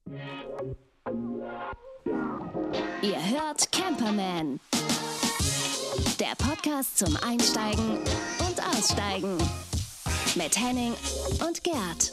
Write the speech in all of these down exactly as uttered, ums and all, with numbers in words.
Ihr hört Camperman, der Podcast zum Einsteigen und Aussteigen mit Henning und Gerd.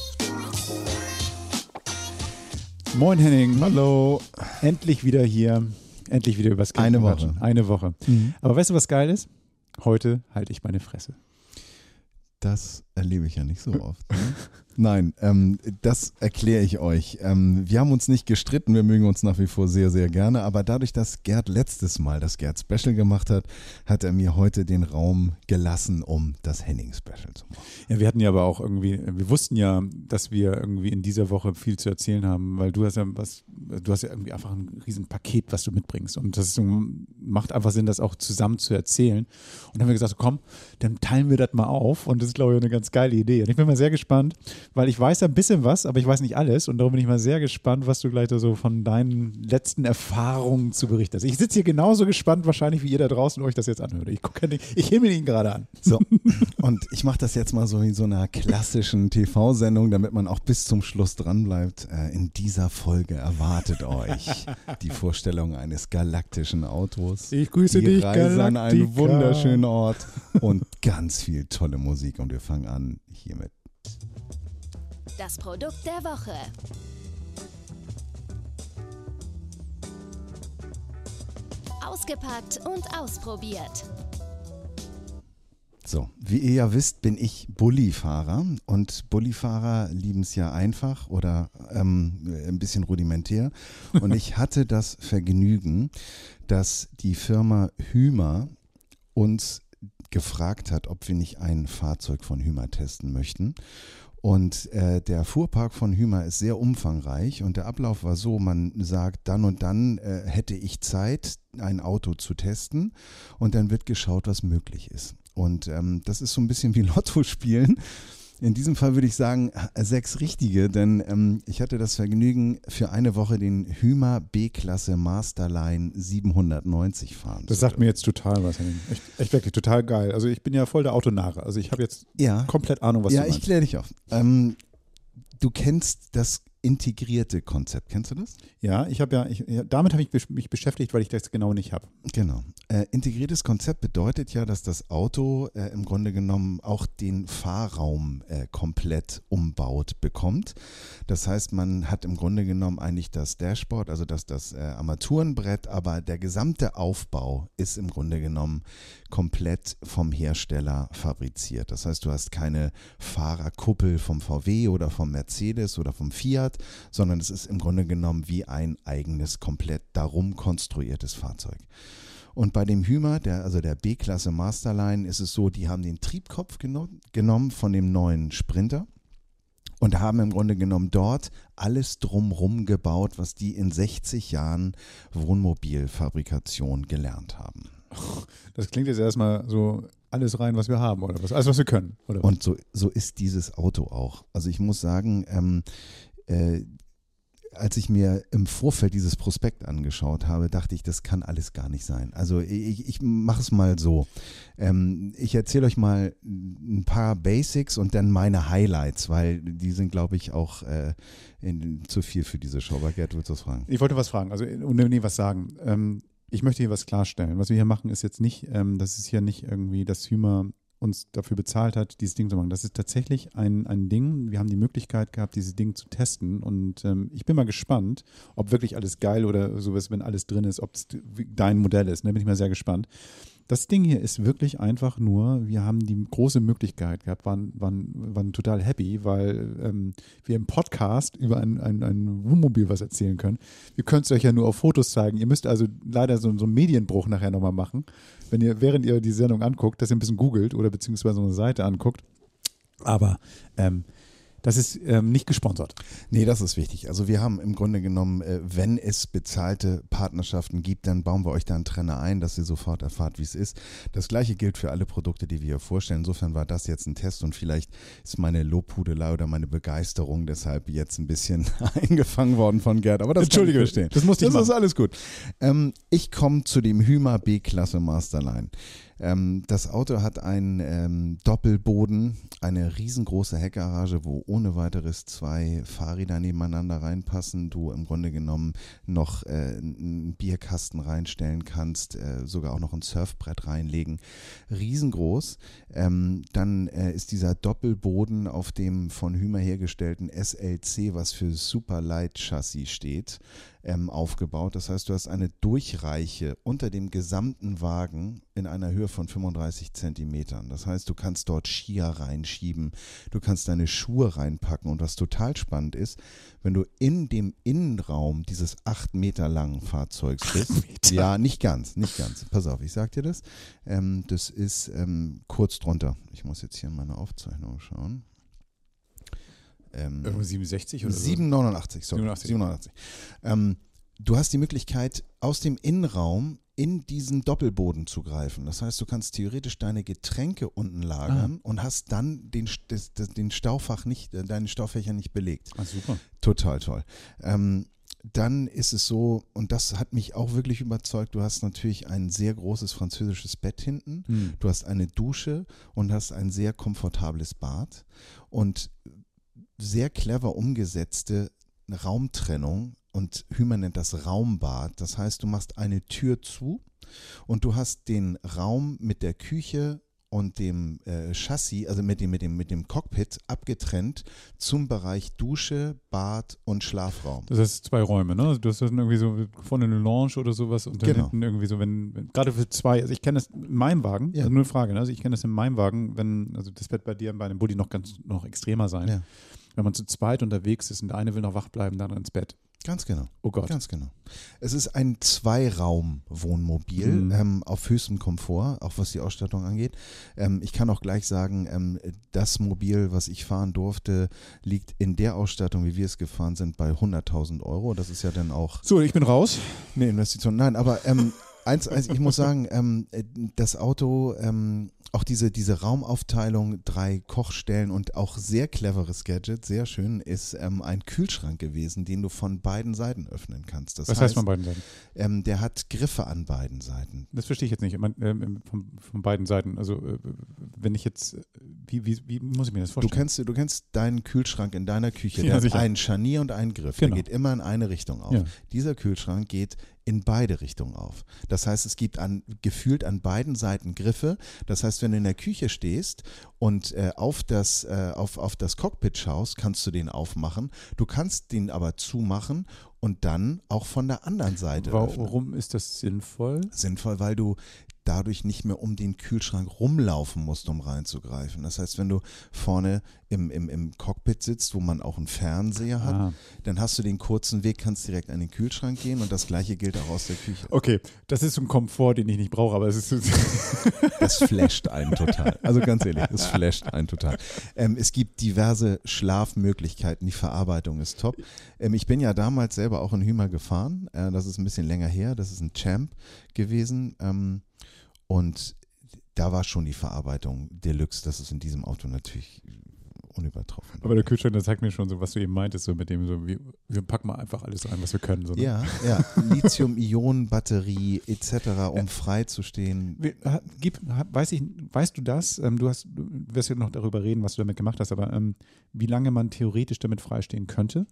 Moin Henning. Hallo. Endlich wieder hier. Endlich wieder übers Campen. Eine Woche. Eine Woche. Mhm. Aber weißt du, was geil ist? Heute halte ich meine Fresse. Das erlebe ich ja nicht so oft. Ne? Nein, ähm, das erkläre ich euch. Ähm, wir haben uns nicht gestritten, wir mögen uns nach wie vor sehr, sehr gerne, aber dadurch, dass Gerd letztes Mal das Gerd Special gemacht hat, hat er mir heute den Raum gelassen, um das Henning Special zu machen. Ja, wir hatten ja aber auch irgendwie, wir wussten ja, dass wir irgendwie in dieser Woche viel zu erzählen haben, weil du hast ja was, du hast ja irgendwie einfach ein riesen Paket, was du mitbringst und das ist, macht einfach Sinn, das auch zusammen zu erzählen. Und dann haben wir gesagt, komm, dann teilen wir das mal auf und das ist, glaube ich, eine ganz geile Idee. Und ich bin mal sehr gespannt, weil ich weiß ein bisschen was, aber ich weiß nicht alles und darum bin ich mal sehr gespannt, was du gleich da so von deinen letzten Erfahrungen zu berichten hast. Ich sitze hier genauso gespannt wahrscheinlich, wie ihr da draußen euch das jetzt anhört. Ich gucke, ich himmel ihn gerade an. So, und ich mache das jetzt mal so in so einer klassischen T V-Sendung, damit man auch bis zum Schluss dranbleibt. In dieser Folge erwartet euch die Vorstellung eines galaktischen Autos. Ich grüße die dich, Reise Galaktika. an einen wunderschönen Ort und ganz viel tolle Musik. Und wir fangen an hiermit. Das Produkt der Woche. Ausgepackt und ausprobiert. So, wie ihr ja wisst, bin ich Bullifahrer und Bullifahrer lieben es ja einfach oder ähm, ein bisschen rudimentär. Und ich hatte das Vergnügen, dass die Firma Hymer uns gefragt hat, ob wir nicht ein Fahrzeug von Hymer testen möchten. Und äh, der Fuhrpark von Hymer ist sehr umfangreich und der Ablauf war so, man sagt, dann und dann äh, hätte ich Zeit, ein Auto zu testen und dann wird geschaut, was möglich ist. Und ähm, das ist so ein bisschen wie Lotto spielen. In diesem Fall würde ich sagen, sechs richtige, denn ähm, ich hatte das Vergnügen, für eine Woche den Hymer B-Klasse Masterline siebenhundertneunzig fahren. Das sagt mir jetzt total was, Henning. Echt, echt wirklich total geil. Also ich bin ja voll der Autonare. Also ich habe jetzt ja. komplett Ahnung, was ja, du meinst. Ja, ich kläre dich auf. Ähm, du kennst das integrierte Konzept. Kennst du das? Ja, ich habe ja, ich, ja, damit habe ich mich beschäftigt, weil ich das genau nicht habe. Genau. Äh, integriertes Konzept bedeutet ja, dass das Auto äh, im Grunde genommen auch den Fahrraum äh, komplett umbaut bekommt. Das heißt, man hat im Grunde genommen eigentlich das Dashboard, also das, das äh, Armaturenbrett, aber der gesamte Aufbau ist im Grunde genommen komplett vom Hersteller fabriziert. Das heißt, du hast keine Fahrerkuppel vom V W oder vom Mercedes oder vom Fiat, sondern es ist im Grunde genommen wie ein eigenes, komplett darum konstruiertes Fahrzeug. Und bei dem Hymer, der, also der B-Klasse Masterline, ist es so, die haben den Triebkopf geno- genommen von dem neuen Sprinter und haben im Grunde genommen dort alles drumrum gebaut, was die in sechzig Jahren Wohnmobilfabrikation gelernt haben. Das klingt jetzt erstmal so alles rein, was wir haben oder was, alles, was wir können. Oder was? Und so, so ist dieses Auto auch. Also ich muss sagen, ähm, äh, als ich mir im Vorfeld dieses Prospekt angeschaut habe, dachte ich, das kann alles gar nicht sein. Also ich, ich mache es mal so. Ähm, ich erzähle euch mal ein paar Basics und dann meine Highlights, weil die sind, glaube ich, auch äh, in, zu viel für diese Show. Aber Gerd, willst du was fragen? Ich wollte was fragen, also nee, was sagen. Ähm, ich möchte hier was klarstellen. Was wir hier machen, ist jetzt nicht, ähm, das ist hier nicht irgendwie, dass Hymer uns dafür bezahlt hat, dieses Ding zu machen. Das ist tatsächlich ein, ein Ding. Wir haben die Möglichkeit gehabt, dieses Ding zu testen und ähm, ich bin mal gespannt, ob wirklich alles geil oder sowas, wenn alles drin ist, ob es dein Modell ist. Da bin ich mal sehr gespannt. Das Ding hier ist wirklich einfach nur, wir haben die große Möglichkeit gehabt, waren, waren, waren total happy, weil ähm, wir im Podcast über ein, ein, ein Wohnmobil was erzählen können. Wir können es euch ja nur auf Fotos zeigen. Ihr müsst also leider so, so einen Medienbruch nachher nochmal machen, wenn ihr, während ihr die Sendung anguckt, dass ihr ein bisschen googelt oder beziehungsweise so eine Seite anguckt. Aber ähm, das ist ähm, nicht gesponsert. Nee, das ist wichtig. Also wir haben im Grunde genommen, äh, wenn es bezahlte Partnerschaften gibt, dann bauen wir euch da einen Trenner ein, dass ihr sofort erfahrt, wie es ist. Das gleiche gilt für alle Produkte, die wir hier vorstellen. Insofern war das jetzt ein Test und vielleicht ist meine Lobhudelei oder meine Begeisterung deshalb jetzt ein bisschen eingefangen worden von Gerd. Aber das Entschuldige, kann ich verstehen. Das musste ich Das machen. ist alles gut. Ähm, ich komme zu dem Hymer B-Klasse Masterline. Ähm, das Auto hat einen ähm, Doppelboden, eine riesengroße Heckgarage, wo ohne weiteres zwei Fahrräder nebeneinander reinpassen, du im Grunde genommen noch äh, einen Bierkasten reinstellen kannst, äh, sogar auch noch ein Surfbrett reinlegen. Riesengroß. Ähm, dann äh, ist dieser Doppelboden auf dem von Hymer hergestellten S L C, was für Super Light Chassis steht, ähm, aufgebaut. Das heißt, du hast eine Durchreiche unter dem gesamten Wagen in einer Höhe von fünfunddreißig Zentimetern. Das heißt, du kannst dort Skier reinschieben, du kannst deine Schuhe reinpacken und was total spannend ist, wenn du in dem Innenraum dieses acht Meter langen Fahrzeugs bist, ja, nicht ganz, nicht ganz, pass auf, ich sag dir das, ähm, das ist ähm, kurz drunter. Ich muss jetzt hier in meine Aufzeichnung schauen. Ähm, Irgendwo siebenundsechzig oder so? sieben Komma neunundachtzig, sorry. siebenundachtzig. sieben Komma neunundachtzig. Ähm, du hast die Möglichkeit, aus dem Innenraum in diesen Doppelboden zu greifen. Das heißt, du kannst theoretisch deine Getränke unten lagern ah. und hast dann den, das, das, den Staufach nicht, deine Staufächer nicht belegt. Ah, super. Total toll. Ähm, dann ist es so, und das hat mich auch wirklich überzeugt, du hast natürlich ein sehr großes französisches Bett hinten, hm. du hast eine Dusche und hast ein sehr komfortables Bad und sehr clever umgesetzte Raumtrennung und Hymer nennt das Raumbad. Das heißt, du machst eine Tür zu und du hast den Raum mit der Küche und dem äh, Chassis, also mit dem, mit, dem, mit dem Cockpit abgetrennt zum Bereich Dusche, Bad und Schlafraum. Das heißt zwei Räume, ne? Also du hast dann irgendwie so vorne eine Lounge oder sowas und dann genau. hinten irgendwie so, wenn, wenn gerade für zwei, also ich kenne das in meinem Wagen, ja. also nur eine Frage, ne? Also ich kenne das in meinem Wagen, wenn, also das wird bei dir bei einem Bulli noch ganz noch extremer sein. Ja. Wenn man zu zweit unterwegs ist und der eine will noch wach bleiben, dann ins Bett. Ganz genau. Oh Gott. Ganz genau. Es ist ein Zweiraum-Wohnmobil Mhm. ähm, auf höchstem Komfort, auch was die Ausstattung angeht. Ähm, ich kann auch gleich sagen, ähm, das Mobil, was ich fahren durfte, liegt in der Ausstattung, wie wir es gefahren sind, bei hunderttausend Euro. Das ist ja dann auch So, ich bin raus. eine Investition. Nein, aber ähm, eins, eins, ich muss sagen, ähm, das Auto, ähm, auch diese, diese Raumaufteilung, drei Kochstellen und auch sehr cleveres Gadget, sehr schön, ist ähm, ein Kühlschrank gewesen, den du von beiden Seiten öffnen kannst. Das Was heißt, heißt von beiden Seiten? Ähm, der hat Griffe an beiden Seiten. Das versteche ich jetzt nicht, man, ähm, von, von beiden Seiten. Also äh, wenn ich jetzt, wie, wie, wie muss ich mir das Du vorstellen? kennst, du kennst deinen Kühlschrank in deiner Küche, Ja, der hat sicher. einen Scharnier und einen Griff, Genau. der geht immer in eine Richtung auf. Ja. Dieser Kühlschrank geht in beide Richtungen auf. Das heißt, es gibt an, gefühlt an beiden Seiten Griffe. Das heißt, wenn du in der Küche stehst und äh, auf, das, äh, auf, auf das Cockpit schaust, kannst du den aufmachen. Du kannst den aber zumachen und dann auch von der anderen Seite öffnen. Warum ist das sinnvoll? Sinnvoll, weil du dadurch nicht mehr um den Kühlschrank rumlaufen musst, um reinzugreifen. Das heißt, wenn du vorne im, im, im Cockpit sitzt, wo man auch einen Fernseher hat, Ah. dann hast du den kurzen Weg, kannst direkt an den Kühlschrank gehen und das gleiche gilt auch aus der Küche. Okay, das ist so ein Komfort, den ich nicht brauche, aber es ist Das flasht einen total. Also ganz ehrlich, es flasht einen total. Ähm, es gibt diverse Schlafmöglichkeiten, die Verarbeitung ist top. Ähm, ich bin ja damals selber auch in Hymer gefahren, äh, das ist ein bisschen länger her, das ist ein Champ gewesen. Ähm, Und da war schon die Verarbeitung Deluxe, das ist in diesem Auto natürlich unübertroffen. Aber der Kühlschrank, das zeigt mir schon so, was du eben meintest, so mit dem, so, wir, wir packen mal einfach alles rein, was wir können. So, ne? Ja, ja, Lithium-Ionen-Batterie et cetera, um frei zu stehen. Wir, ha- gib, ha- weiß ich, weißt du das? Ähm, du, hast, du wirst ja noch darüber reden, was du damit gemacht hast, aber ähm, wie lange man theoretisch damit freistehen könnte?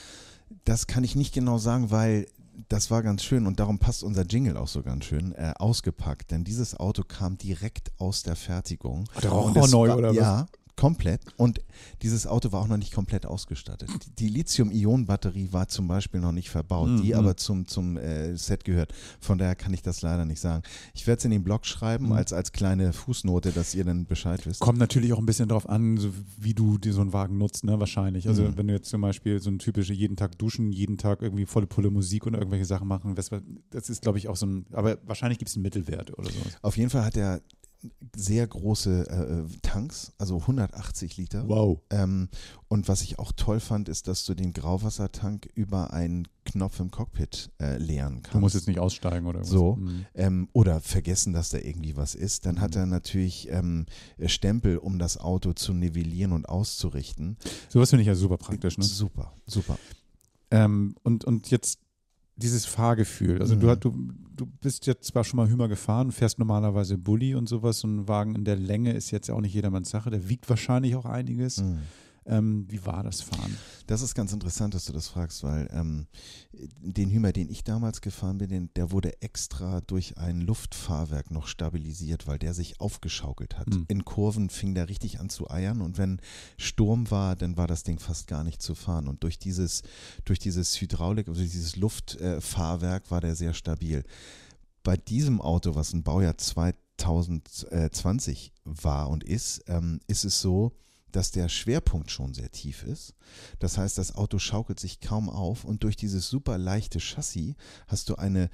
Das kann ich nicht genau sagen, weil das war ganz schön und darum passt unser Jingle auch so ganz schön, äh, ausgepackt, denn dieses Auto kam direkt aus der Fertigung. Ach, der roch Und auch es neu, war, oder was? Ja, komplett. Und dieses Auto war auch noch nicht komplett ausgestattet. Die Lithium-Ionen-Batterie war zum Beispiel noch nicht verbaut, Mhm. die aber zum, zum äh, Set gehört. Von daher kann ich das leider nicht sagen. Ich werde es in den Blog schreiben, Mhm. als, als kleine Fußnote, dass ihr dann Bescheid wisst. Kommt natürlich auch ein bisschen darauf an, so wie du dir so einen Wagen nutzt, ne? Wahrscheinlich. Also Mhm. wenn du jetzt zum Beispiel so ein typische jeden Tag duschen, jeden Tag irgendwie volle Pulle Musik und irgendwelche Sachen machen, das, das ist, glaube ich, auch so ein, aber wahrscheinlich gibt es einen Mittelwert oder sowas. Auf jeden Fall hat er sehr große äh, Tanks, also hundertachtzig Liter. Wow. Ähm, und was ich auch toll fand, ist, dass du den Grauwassertank über einen Knopf im Cockpit äh, leeren kannst. Du musst jetzt nicht aussteigen oder was. So. Mhm. Ähm, oder vergessen, dass da irgendwie was ist. Dann hat Mhm. er natürlich ähm, Stempel, um das Auto zu nivellieren und auszurichten. Sowas finde ich ja super praktisch, ne? Super, super. Ähm, und, und jetzt dieses Fahrgefühl. Also Mhm. du, du, du bist jetzt zwar schon mal Hymer gefahren, fährst normalerweise Bulli und sowas. So ein Wagen in der Länge ist jetzt ja auch nicht jedermanns Sache. Der wiegt wahrscheinlich auch einiges. Mhm. Ähm, wie war das Fahren? Das ist ganz interessant, dass du das fragst, weil ähm, den Hymer, den ich damals gefahren bin, den, der wurde extra durch ein Luftfahrwerk noch stabilisiert, weil der sich aufgeschaukelt hat. Mhm. In Kurven fing der richtig an zu eiern und wenn Sturm war, dann war das Ding fast gar nicht zu fahren. Und durch dieses, durch dieses Hydraulik, also dieses Luftfahrwerk war der sehr stabil. Bei diesem Auto, was ein Baujahr zweitausendzwanzig war und ist, ähm, ist es so, dass der Schwerpunkt schon sehr tief ist. Das heißt, das Auto schaukelt sich kaum auf und durch dieses super leichte Chassis hast du eine,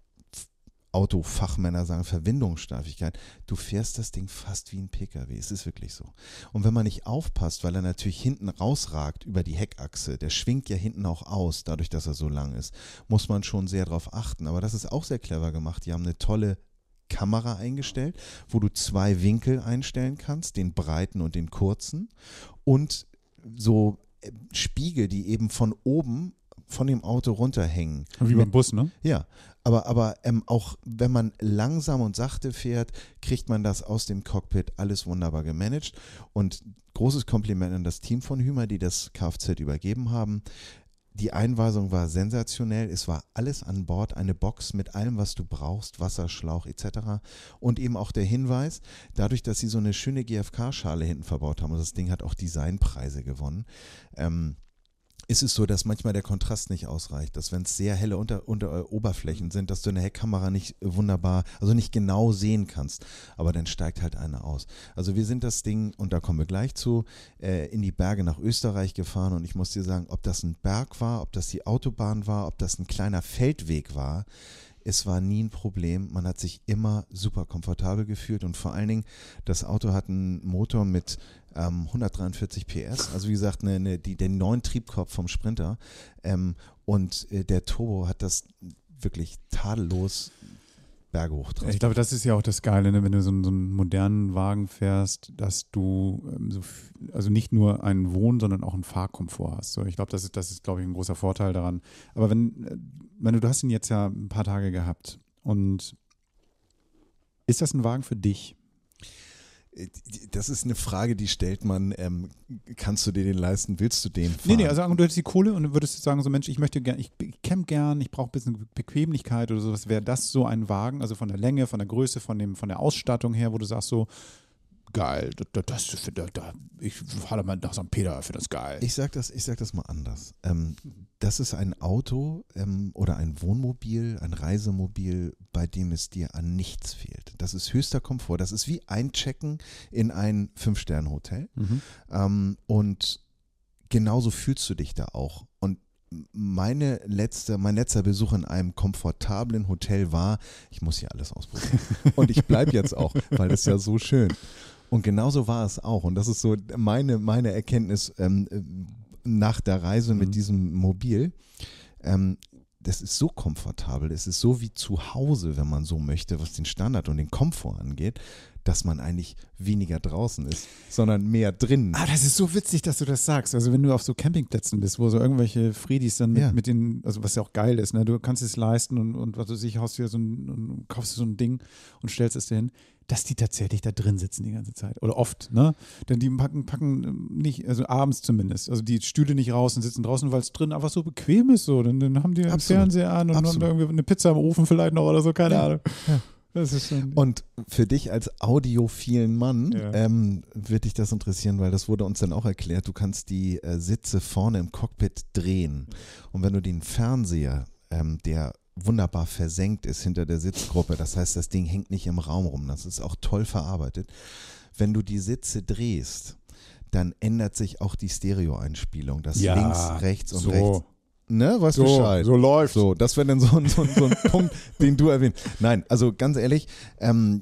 Autofachmänner sagen, Verwindungssteifigkeit. Du fährst das Ding fast wie ein Pkw. Es ist wirklich so. Und wenn man nicht aufpasst, weil er natürlich hinten rausragt über die Heckachse, der schwingt ja hinten auch aus, dadurch, dass er so lang ist, muss man schon sehr darauf achten. Aber das ist auch sehr clever gemacht. Die haben eine tolle Kamera eingestellt, wo du zwei Winkel einstellen kannst, den breiten und den kurzen und so Spiegel, die eben von oben von dem Auto runterhängen. Wie beim Bus, ne? Ja, aber, aber ähm, auch wenn man langsam und sachte fährt, kriegt man das aus dem Cockpit alles wunderbar gemanagt und großes Kompliment an das Team von Hymer, die das Kfz übergeben haben. Die Einweisung war sensationell, es war alles an Bord, eine Box mit allem, was du brauchst, Wasserschlauch et cetera. Und eben auch der Hinweis, dadurch, dass sie so eine schöne G F K-Schale hinten verbaut haben, und das Ding hat auch Designpreise gewonnen, ähm, ist es so, dass manchmal der Kontrast nicht ausreicht, dass wenn es sehr helle unter, unter Oberflächen sind, dass du in der Heckkamera nicht wunderbar, also nicht genau sehen kannst, aber dann steigt halt eine aus. Also wir sind das Ding, und da kommen wir gleich zu, äh, in die Berge nach Österreich gefahren und ich muss dir sagen, ob das ein Berg war, ob das die Autobahn war, ob das ein kleiner Feldweg war, es war nie ein Problem, man hat sich immer super komfortabel gefühlt und vor allen Dingen, das Auto hat einen Motor mit ähm, hundertdreiundvierzig P S, also wie gesagt, eine, eine, die, den neuen Triebkorb vom Sprinter ähm, und äh, der Turbo hat das wirklich tadellos Berge hoch transportiert. Ich glaube, das ist ja auch das Geile, ne? Wenn du so einen, so einen modernen Wagen fährst, dass du ähm, so, also nicht nur einen Wohn-, sondern auch einen Fahrkomfort hast. So, ich glaube, das ist, das ist, glaube ich, ein großer Vorteil daran. Aber wenn, wenn du, du hast ihn jetzt ja ein paar Tage gehabt und ist das ein Wagen für dich? Das ist eine Frage, die stellt man, ähm, kannst du dir den leisten, willst du den fahren? Nee, nee, also du hättest die Kohle und du würdest sagen, so Mensch, ich möchte gerne, ich, ich camp gern, ich brauche ein bisschen Bequemlichkeit oder sowas. Wäre das so ein Wagen, also von der Länge, von der Größe, von, dem, von der Ausstattung her, wo du sagst so, geil, das, das, das, das, ich fahre mal nach Sankt Peter, für das geil. Ich sag das, ich sag das mal anders. Ähm, das ist ein Auto ähm, oder ein Wohnmobil, ein Reisemobil, bei dem es dir an nichts fehlt. Das ist höchster Komfort. Das ist wie Einchecken in ein Fünf-Sterne-Hotel. Mhm. Ähm, und genauso fühlst du dich da auch. Und meine letzte, mein letzter Besuch in einem komfortablen Hotel war, ich muss hier alles ausprobieren. Und ich bleibe jetzt auch, weil das ist ja so schön. Und genauso war es auch. Und das ist so meine, meine Erkenntnis ähm, nach der Reise mit mhm. diesem Mobil. Ähm, das ist so komfortabel, es ist so wie zu Hause, wenn man so möchte, was den Standard und den Komfort angeht, dass man eigentlich weniger draußen ist, sondern mehr drin. Ah, das ist so witzig, dass du das sagst. Also wenn du auf so Campingplätzen bist, wo so irgendwelche Friedis dann mit, ja. mit den, also was ja auch geil ist, ne? Du kannst es leisten und, und was du sich haust dir so ein, und kaufst dir so ein Ding und stellst es dir hin, dass die tatsächlich da drin sitzen die ganze Zeit. Oder oft, ne? Denn die packen, packen nicht, also abends zumindest, also die Stühle nicht raus und sitzen draußen, weil es drin einfach so bequem ist. So. Dann, dann haben die einen Fernseher an und, und irgendwie eine Pizza im Ofen vielleicht noch oder so, keine ja. Ahnung. Ja. Das ist schon und für dich als audiophilen Mann ja. ähm, wird dich das interessieren, weil das wurde uns dann auch erklärt, du kannst die äh, Sitze vorne im Cockpit drehen. Und wenn du den Fernseher, ähm, der wunderbar versenkt ist hinter der Sitzgruppe, das heißt, das Ding hängt nicht im Raum rum, das ist auch toll verarbeitet. Wenn du die Sitze drehst, dann ändert sich auch die Stereoeinspielung, das ja, links, rechts und so. rechts. Ne, weißt du so, Bescheid. So läuft. So, das wäre dann so, so, so ein Punkt, den du erwähnt. Nein, also ganz ehrlich, ähm,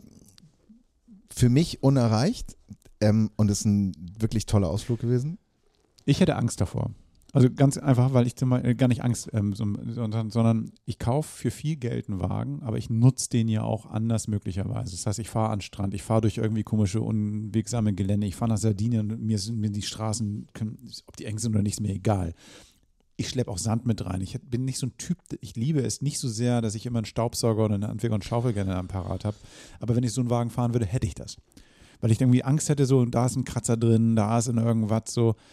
für mich unerreicht ähm, und es ist ein wirklich toller Ausflug gewesen. Ich hätte Angst davor. Also ganz einfach, weil ich zum Beispiel gar nicht Angst, ähm, so, sondern, sondern ich kaufe für viel Geld einen Wagen, aber ich nutze den ja auch anders möglicherweise. Das heißt, ich fahre an den Strand, ich fahre durch irgendwie komische, unwegsame Gelände, ich fahre nach Sardinien und mir sind mir die Straßen, ob die eng sind oder nicht, ist mir egal. Ich schleppe auch Sand mit rein. Ich bin nicht so ein Typ, ich liebe es nicht so sehr, dass ich immer einen Staubsauger oder eine Handwerker und Schaufel gerne am Parat habe. Aber wenn ich so einen Wagen fahren würde, hätte ich das. Weil ich irgendwie Angst hätte, so, da ist ein Kratzer drin, da ist in irgendwas so.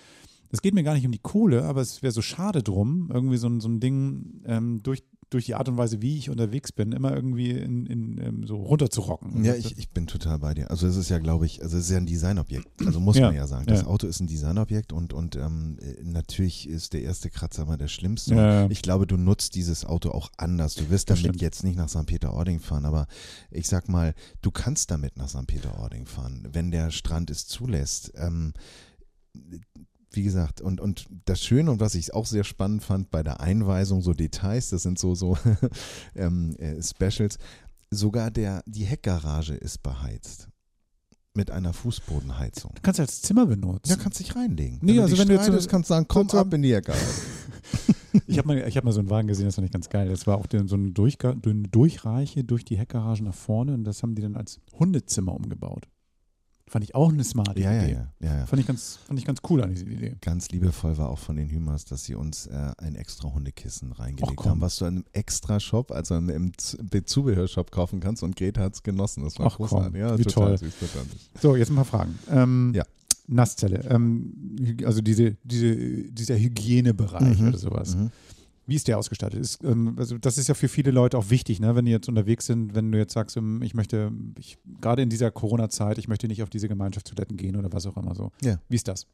es geht mir gar nicht um die Kohle, aber es wäre so schade drum, irgendwie so, ein- so ein Ding ähm, durch, durch die Art und Weise, wie ich unterwegs bin, immer irgendwie in, in, ähm, so runterzurocken. Ja, ich, ich bin total bei dir. Also es ist ja, glaube ich, also es ist ja ein Designobjekt. Also muss Ja, man ja sagen. Das ja. Auto ist ein Designobjekt und, und ähm, natürlich ist der erste Kratzer mal der schlimmste. Ja, ja. Ich glaube, du nutzt dieses Auto auch anders. Du wirst Das damit stimmt. jetzt nicht nach Sankt Peter-Ording fahren, aber ich sag mal, du kannst damit nach Sankt Peter-Ording fahren, wenn der Strand es zulässt. Ähm, Wie gesagt, und, und das Schöne und was ich auch sehr spannend fand bei der Einweisung, so Details, das sind so, so ähm, äh, Specials, sogar der, die Heckgarage ist beheizt. Mit einer Fußbodenheizung. Du kannst als Zimmer benutzen. Ja, kannst dich reinlegen. Nee, du also dich wenn du jetzt so- streitest, kannst du sagen, komm so- ab in die Heckgarage. Ich habe mal, ich hab mal so einen Wagen gesehen, das fand ich ganz geil. Das war auch den, so eine, Durchga eine Durchreiche durch die Heckgarage nach vorne und das haben die dann als Hundezimmer umgebaut. Fand ich auch eine smarte Ja, ja, Idee. ja, ja, ja. Fand ich ganz, fand ich ganz cool an diese Idee. Ganz liebevoll war auch von den Hümers, dass sie uns äh, ein extra Hundekissen reingelegt Ach, komm. haben, was du in einem extra Shop, also im, im Z- Zubehörshop kaufen kannst und Greta hat es genossen. Das war Ach, komm, großartig. Ja, wie total toll. süß, total süß. So, jetzt ein paar Fragen. Ähm, Ja. Nasszelle, ähm, Hy- also diese, diese, dieser Hygienebereich Mhm, oder sowas. Mhm. Wie ist der ausgestattet? Ist, ähm, also das ist ja für viele Leute auch wichtig, ne? Wenn die jetzt unterwegs sind, wenn du jetzt sagst, ähm, ich möchte, ich, gerade in dieser Corona-Zeit, ich möchte nicht auf diese Gemeinschaftstoiletten gehen oder was auch immer so. Ja. Wie ist das?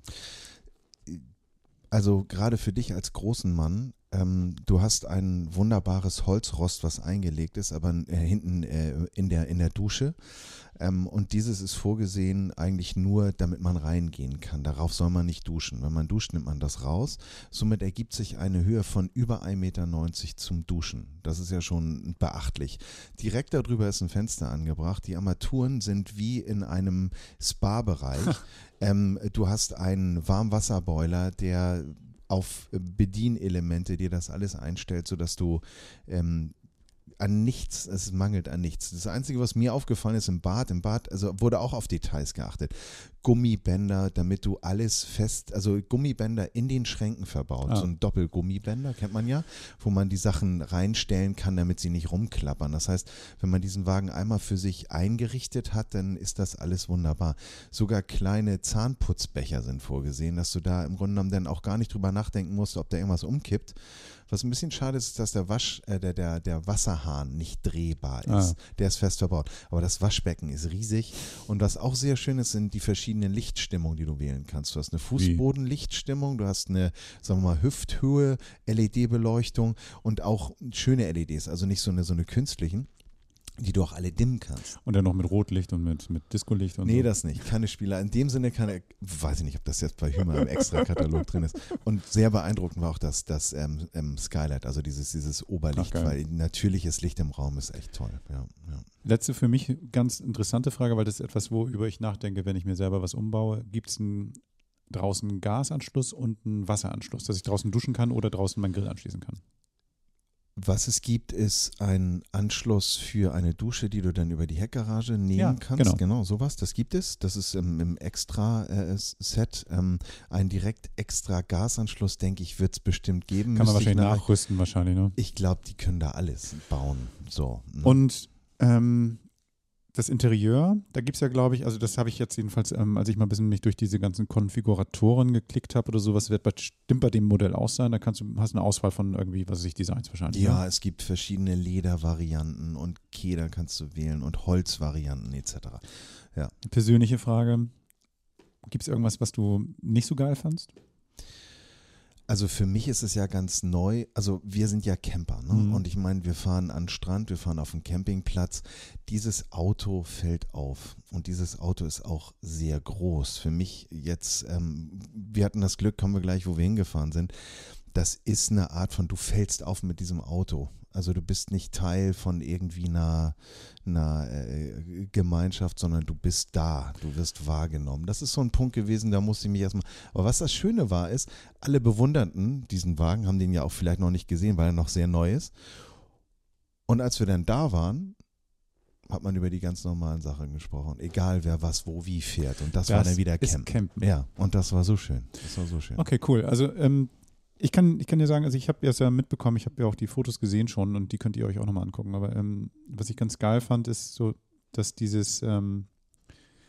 Also gerade für dich als großen Mann, ähm, du hast ein wunderbares Holzrost, was eingelegt ist, aber äh, hinten äh, in, der, in der Dusche. Ähm, und dieses ist vorgesehen eigentlich nur, damit man reingehen kann. Darauf soll man nicht duschen. Wenn man duscht, nimmt man das raus. Somit ergibt sich eine Höhe von über ein Meter neunzig zum Duschen. Das ist ja schon beachtlich. Direkt darüber ist ein Fenster angebracht. Die Armaturen sind wie in einem Spa-Bereich. ähm, du hast einen Warmwasserboiler, der auf Bedienelemente dir das alles einstellt, sodass du ähm, an nichts, es mangelt an nichts. Das Einzige, was mir aufgefallen ist im Bad, im Bad, also wurde auch auf Details geachtet. Gummibänder, damit du alles fest, also Gummibänder in den Schränken verbaut. Ah. So ein Doppelgummibänder, kennt man ja, wo man die Sachen reinstellen kann, damit sie nicht rumklappern. Das heißt, wenn man diesen Wagen einmal für sich eingerichtet hat, dann ist das alles wunderbar. Sogar kleine Zahnputzbecher sind vorgesehen, dass du da im Grunde genommen dann auch gar nicht drüber nachdenken musst, ob da irgendwas umkippt. Was ein bisschen schade ist, ist, dass der, Wasch, äh, der, der, der Wasserhahn nicht drehbar ist. Ah. Der ist fest verbaut. Aber das Waschbecken ist riesig. Und was auch sehr schön ist, sind die verschiedenen Lichtstimmungen, die du wählen kannst. Du hast eine Fußbodenlichtstimmung, du hast eine, sagen wir mal, Hüfthöhe, L E D-Beleuchtung und auch schöne L E Ds, also nicht so eine, so eine künstlichen, die du auch alle dimmen kannst. Und dann noch mit Rotlicht und mit, mit Discolicht und Nee, so. das nicht. Keine Spieler. In dem Sinne keine, weiß ich nicht, ob das jetzt bei Hymer im Extra-Katalog drin ist. Und sehr beeindruckend war auch das, das ähm, ähm, Skylight, also dieses, dieses Oberlicht, Ach, geil. weil natürliches Licht im Raum ist echt toll. Ja, ja. Letzte für mich ganz interessante Frage, weil das ist etwas, worüber ich nachdenke, wenn ich mir selber was umbaue. Gibt es einen draußen einen Gasanschluss und einen Wasseranschluss, dass ich draußen duschen kann oder draußen meinen Grill anschließen kann? Was es gibt, ist ein Anschluss für eine Dusche, die du dann über die Heckgarage nehmen Ja, kannst. genau. Genau, sowas, das gibt es. Das ist im, im Extra-Set. Ähm, ein direkt extra Gasanschluss, denke ich, wird es bestimmt geben. Kann man Müsste ich wahrscheinlich nachher- nachrüsten, wahrscheinlich, ne? Ich glaube, die können da alles bauen. So. Ne? Und ähm, das Interieur, da gibt es ja, glaube ich, also das habe ich jetzt jedenfalls, ähm, als ich mal ein bisschen mich durch diese ganzen Konfiguratoren geklickt habe oder sowas, wird bestimmt bei dem Modell auch sein. Da kannst du, hast eine Auswahl von irgendwie, was weiß ich, Designs wahrscheinlich. Ja, Ne? es gibt verschiedene Ledervarianten und Keder kannst du wählen und Holzvarianten et cetera. Persönliche Frage. Gibt es irgendwas, was du nicht so geil fandst? Also für mich ist es ja ganz neu, also wir sind ja Camper, ne? Mhm. Und ich meine, wir fahren an den Strand, wir fahren auf den Campingplatz. Dieses Auto fällt auf und dieses Auto ist auch sehr groß. Für mich jetzt, ähm, wir hatten das Glück, kommen wir gleich, wo wir hingefahren sind. Das ist eine Art von, du fällst auf mit diesem Auto. Also du bist nicht Teil von irgendwie einer, einer äh, Gemeinschaft, sondern du bist da, du wirst wahrgenommen. Das ist so ein Punkt gewesen, da musste ich mich erstmal, aber was das Schöne war, ist, alle bewunderten diesen Wagen, haben den ja auch vielleicht noch nicht gesehen, weil er noch sehr neu ist. Und als wir dann da waren, hat man über die ganz normalen Sachen gesprochen, egal wer was, wo, wie fährt. Und das, das war dann wieder ist Campen. Campen. Ja, und das war so schön. Das war so schön. Okay, cool. Also ähm, ich kann, ich kann dir sagen, also ich habe es ja mitbekommen, ich habe ja auch die Fotos gesehen schon und die könnt ihr euch auch nochmal angucken. Aber ähm, was ich ganz geil fand, ist so, dass dieses, ähm,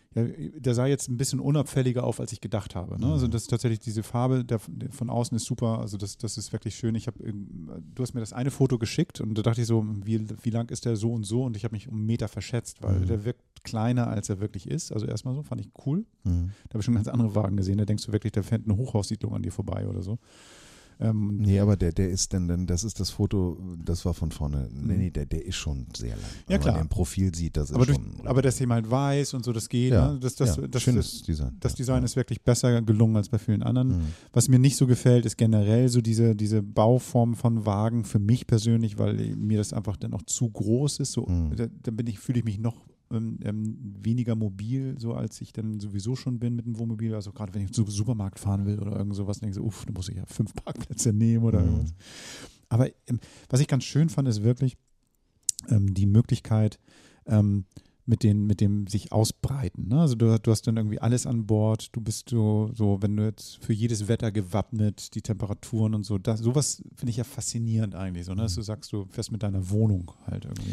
ja, der sah jetzt ein bisschen unabfälliger auf, als ich gedacht habe. Ne? Mhm. Also das ist tatsächlich diese Farbe, der, der von außen ist super, also das, das ist wirklich schön. Ich hab, du hast mir das eine Foto geschickt und da dachte ich so, wie, wie lang ist der so und so und ich habe mich um einen Meter verschätzt, weil mhm. der wirkt kleiner, als er wirklich ist. Also erstmal so, fand ich cool. Mhm. Da habe ich schon ganz andere Wagen gesehen, da denkst du wirklich, da fährt eine Hochhaussiedlung an dir vorbei oder so. Ähm, nee, aber der, der ist dann, dann, das ist das Foto, das war von vorne. Nee, nee, der, der ist schon sehr lang. Ja, klar. Wenn man den Profil sieht, das ist aber durch, schon. Aber dass jemand halt weiß und so, das geht. Ja, Ne? Das, das, ja, das, schönes das, Design. Das Design ja. ist wirklich besser gelungen als bei vielen anderen. Mhm. Was mir nicht so gefällt, ist generell so diese, diese Bauform von Wagen für mich persönlich, weil mir das einfach dann auch zu groß ist. So, Mhm. da, da bin ich, fühle ich mich noch ähm, weniger mobil, so als ich dann sowieso schon bin mit dem Wohnmobil. Also gerade wenn ich zum Supermarkt fahren will oder irgend sowas, denke ich so, uff, da muss ich ja fünf Parkplätze nehmen oder Mhm. irgendwas. Aber ähm, was ich ganz schön fand, ist wirklich ähm, die Möglichkeit, ähm, mit, den, mit dem sich ausbreiten. Ne? Also du, du hast dann irgendwie alles an Bord, du bist so, so, wenn du jetzt für jedes Wetter gewappnet, die Temperaturen und so, das, sowas finde ich ja faszinierend eigentlich, so, ne? Dass du sagst, du fährst mit deiner Wohnung halt irgendwie.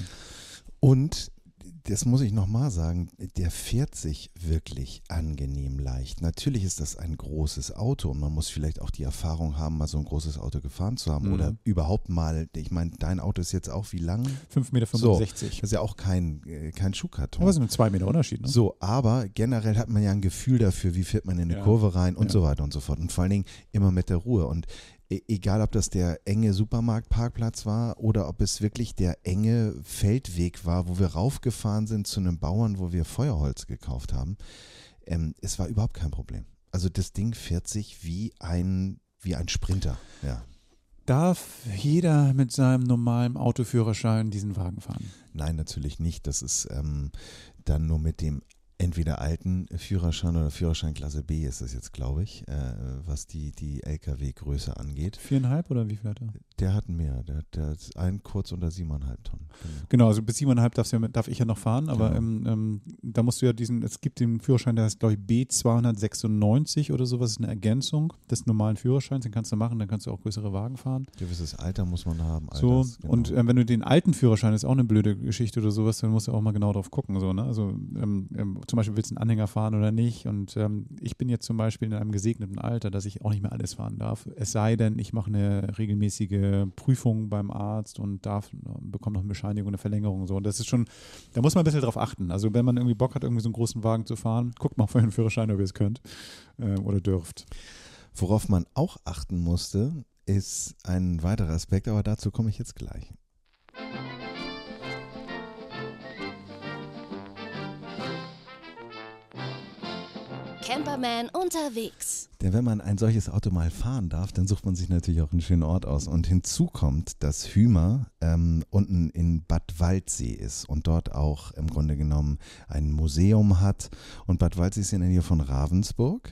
Und das muss ich nochmal sagen, der fährt sich wirklich angenehm leicht. Natürlich ist das ein großes Auto und man muss vielleicht auch die Erfahrung haben, mal so ein großes Auto gefahren zu haben Mhm. oder überhaupt mal, ich meine, dein Auto ist jetzt auch wie lang? fünf Meter fünfundsechzig. So, das ist ja auch kein, äh, kein Schuhkarton. Aber es sind nur zwei Meter Unterschied. Ne? So, aber generell hat man ja ein Gefühl dafür, wie fährt man in eine Ja. Kurve rein und Ja. so weiter und so fort. Und vor allen Dingen immer mit der Ruhe. Und e- egal, ob das der enge Supermarktparkplatz war oder ob es wirklich der enge Feldweg war, wo wir raufgefahren sind zu einem Bauern, wo wir Feuerholz gekauft haben, ähm, es war überhaupt kein Problem. Also das Ding fährt sich wie ein, wie ein Sprinter, ja. Darf jeder mit seinem normalen Autoführerschein diesen Wagen fahren? Nein, natürlich nicht. Das ist ähm, dann nur mit dem entweder alten Führerschein oder Führerschein Klasse B ist das jetzt, glaube ich, äh, was die, die L K W-Größe angeht. Viereinhalb oder wie viel hat er? Der hat mehr, der hat, der hat einen kurz unter siebeneinhalb Tonnen. Genau. Genau, also bis siebeneinhalb darfst du ja, darf ich ja noch fahren, aber Genau. ähm, ähm, da musst du ja diesen, es gibt den Führerschein, der heißt, glaube ich, B zweihundertsechsundneunzig oder sowas, ist eine Ergänzung des normalen Führerscheins, den kannst du machen, dann kannst du auch größere Wagen fahren. Gewisses Alter muss man haben. So, Alters, genau. und ähm, wenn du den alten Führerschein, ist auch eine blöde Geschichte oder sowas, dann musst du auch mal genau drauf gucken. So, ne? Also ähm, ähm, zum Beispiel willst du einen Anhänger fahren oder nicht. Und ähm, ich bin jetzt zum Beispiel in einem gesegneten Alter, dass ich auch nicht mehr alles fahren darf. Es sei denn, ich mache eine regelmäßige Prüfung beim Arzt und darf, bekomme noch eine Bescheinigung, eine Verlängerung. So. Und das ist schon, da muss man ein bisschen drauf achten. Also wenn man irgendwie Bock hat, irgendwie so einen großen Wagen zu fahren, guckt mal vorher einen Führerschein, ob ihr es könnt äh, oder dürft. Worauf man auch achten musste, ist ein weiterer Aspekt, aber dazu komme ich jetzt gleich. Camperman unterwegs. Denn wenn man ein solches Auto mal fahren darf, dann sucht man sich natürlich auch einen schönen Ort aus. Und hinzu kommt, dass Hymer ähm, unten in Bad Waldsee ist und dort auch im Grunde genommen ein Museum hat. Und Bad Waldsee ist in der Nähe von Ravensburg.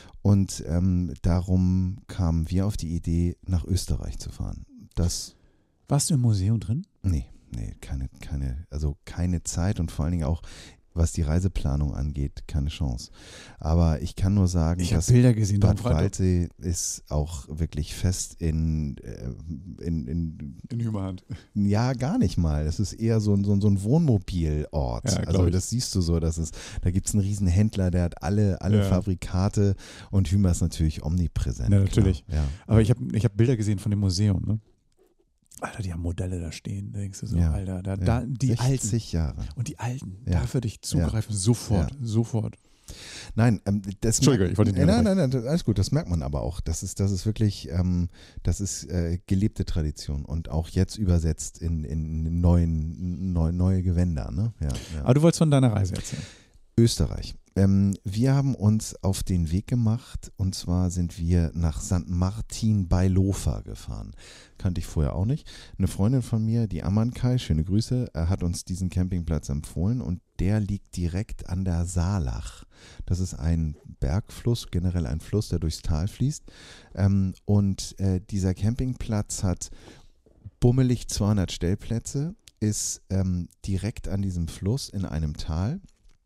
Und ähm, darum kamen wir auf die Idee, nach Österreich zu fahren. Das, Warst du im Museum drin? nee, nee, keine, keine, also keine Zeit und vor allen Dingen auch, was die Reiseplanung angeht, keine Chance. Aber ich kann nur sagen, Ich habe dass Bilder gesehen. Bad am Freitag. Waldsee ist auch wirklich fest in, äh, in, in, In Hümerhand. ja, gar nicht mal. Es ist eher so ein, so ein, so ein Wohnmobilort. Ja, glaub also ich. das siehst du so, dass es, da gibt es einen riesen Händler, der hat alle, alle Ja. Fabrikate und Hymer ist natürlich omnipräsent. Ja, natürlich. Klar. Ja. Aber ich habe ich hab Bilder gesehen von dem Museum, ne? Alter, die haben Modelle da stehen. Da denkst du so, Ja. Alter, da, Ja. da, die alten. sechzig Jahre. Und die alten, Ja. da würde ich zugreifen, sofort, Ja. sofort. Nein, ähm, das Entschuldige, ich wollte dich äh, nicht nein, nein, nein, alles gut, das merkt man aber auch. Das ist, das ist wirklich, ähm, das ist äh, gelebte Tradition und auch jetzt übersetzt in, in neuen, neu, neue Gewänder. Ne? Ja, ja. Aber du wolltest von deiner Reise erzählen. Österreich. Ähm, wir haben uns auf den Weg gemacht und zwar sind wir nach Sankt Martin bei Lofa gefahren. Kannte ich vorher auch nicht. Eine Freundin von mir, die Amankai, schöne Grüße, äh, hat uns diesen Campingplatz empfohlen und der liegt direkt an der Saalach. Das ist ein Bergfluss, generell ein Fluss, der durchs Tal fließt. Ähm, und äh, dieser Campingplatz hat bummelig zweihundert Stellplätze, ist ähm, direkt an diesem Fluss in einem Tal.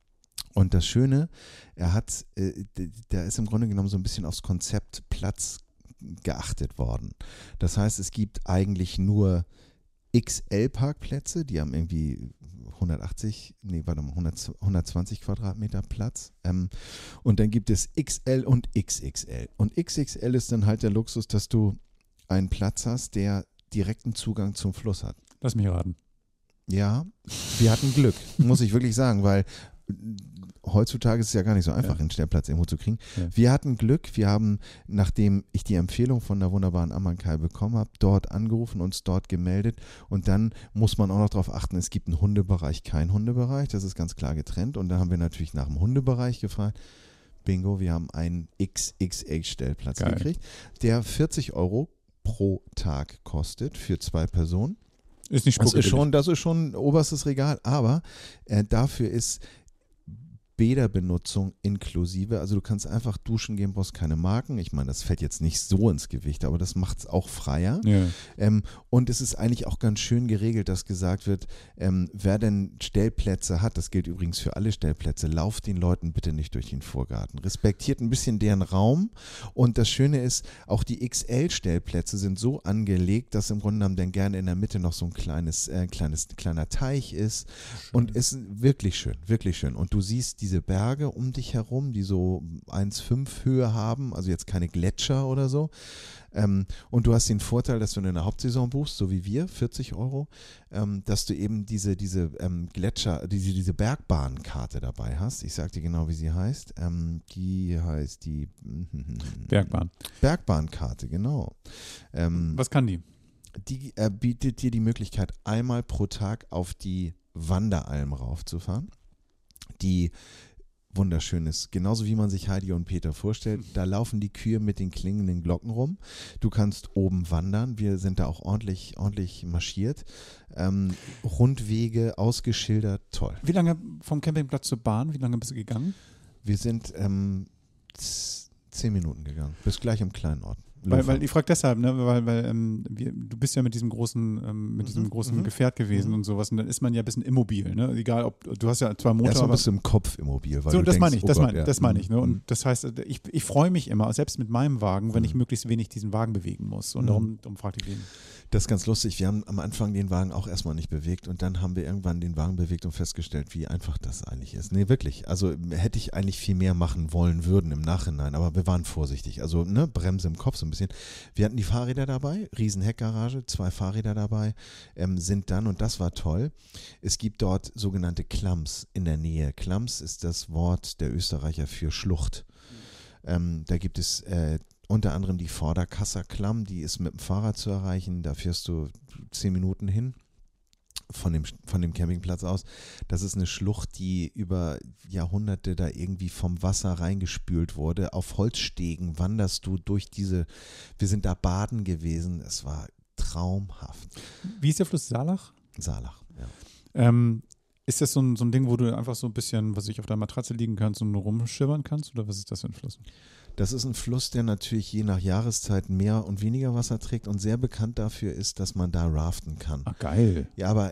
Und das Schöne, er hat, äh, da ist im Grunde genommen so ein bisschen aufs Konzept Platz geachtet worden. Das heißt, es gibt eigentlich nur X L-Parkplätze, die haben irgendwie hundertachtzig, nee, warte mal, hundert, hundertzwanzig Quadratmeter Platz. Ähm, und dann gibt es X L und X X L. Und X X L ist dann halt der Luxus, dass du einen Platz hast, der direkten Zugang zum Fluss hat. Lass mich raten. Ja, wir hatten Glück, muss ich wirklich sagen, weil heutzutage ist es ja gar nicht so einfach, ja. einen Stellplatz irgendwo zu kriegen. Ja. Wir hatten Glück, wir haben, nachdem ich die Empfehlung von der wunderbaren Amankai bekommen habe, dort angerufen, uns dort gemeldet und dann muss man auch noch darauf achten, es gibt einen Hundebereich, keinen Hundebereich, das ist ganz klar getrennt und dann haben wir natürlich nach dem Hundebereich gefragt. Bingo, wir haben einen X X L-Stellplatz Geil. gekriegt, der vierzig Euro pro Tag kostet für zwei Personen. Ist nicht das ist schon, das ist schon oberstes Regal, aber äh, dafür ist Bäderbenutzung inklusive, also du kannst einfach duschen gehen, brauchst keine Marken. Ich meine, das fällt jetzt nicht so ins Gewicht, aber das macht es auch freier. Ja. Ähm, und es ist eigentlich auch ganz schön geregelt, dass gesagt wird, ähm, wer denn Stellplätze hat, das gilt übrigens für alle Stellplätze, lauft den Leuten bitte nicht durch den Vorgarten. Respektiert ein bisschen deren Raum und das Schöne ist, auch die X L-Stellplätze sind so angelegt, dass im Grunde genommen dann gerne in der Mitte noch so ein kleines, äh, kleines, kleiner Teich ist schön. Und es ist wirklich schön, wirklich schön. Und du siehst die diese Berge um dich herum, die so eins Komma fünf Höhe haben, also jetzt keine Gletscher oder so. Ähm, und du hast den Vorteil, dass du in der Hauptsaison buchst, so wie wir, vierzig Euro, ähm, dass du eben diese, diese ähm, Gletscher, diese, diese Bergbahnkarte dabei hast. Ich sag dir genau, wie sie heißt. Ähm, die heißt die Bergbahn. Bergbahnkarte, genau. Ähm, Was kann die? Die äh, bietet dir die Möglichkeit, einmal pro Tag auf die Wanderalm raufzufahren, die wunderschön ist. Genauso wie man sich Heidi und Peter vorstellt. Da laufen die Kühe mit den klingenden Glocken rum. Du kannst oben wandern. Wir sind da auch ordentlich, ordentlich marschiert. Ähm, Rundwege ausgeschildert, toll. Wie lange vom Campingplatz zur Bahn? Wie lange bist du gegangen? Wir sind ähm, zehn Minuten gegangen. Bis gleich im kleinen Ort. Weil, weil ich frage deshalb, ne, weil, weil ähm, wir, du bist ja mit diesem großen, ähm, mit diesem mhm, großen mhm. Gefährt gewesen mhm. und sowas und dann ist man ja ein bisschen immobil, ne? Egal ob, du hast ja zwar Motor, Erstmal aber bist du im Kopf immobil. Weil so, du das denkst, meine ich, oh das Gott, meine ja. das meine ich, ne? Und mhm. das heißt, ich, ich freue mich immer, selbst mit meinem Wagen, wenn mhm. ich möglichst wenig diesen Wagen bewegen muss und mhm. darum, darum fragte ich ihn. Das ist ganz lustig. Wir haben am Anfang den Wagen auch erstmal nicht bewegt und dann haben wir irgendwann den Wagen bewegt und festgestellt, wie einfach das eigentlich ist. Nee, wirklich. Also hätte ich eigentlich viel mehr machen wollen würden im Nachhinein, aber wir waren vorsichtig. Also ne, Bremse im Kopf so ein bisschen. Wir hatten die Fahrräder dabei, riesen Heckgarage, zwei Fahrräder dabei, ähm, sind dann, und das war toll, es gibt dort sogenannte Klams in der Nähe. Klams ist das Wort der Österreicher für Schlucht. Ähm, da gibt es äh, unter anderem die Vorderkasser-Klamm, die ist mit dem Fahrrad zu erreichen, da fährst du zehn Minuten hin von dem, von dem Campingplatz aus. Das ist eine Schlucht, die über Jahrhunderte da irgendwie vom Wasser reingespült wurde. Auf Holzstegen wanderst du durch diese, wir sind da baden gewesen, es war traumhaft. Wie ist der Fluss Saalach? Saalach, ja. Ähm, ist das so ein, so ein Ding, wo du einfach so ein bisschen, was ich auf der Matratze liegen kannst und rumschimmern kannst oder was ist das für ein Fluss? Das ist ein Fluss, der natürlich je nach Jahreszeit mehr und weniger Wasser trägt und sehr bekannt dafür ist, dass man da raften kann. Ach, geil. Ja, aber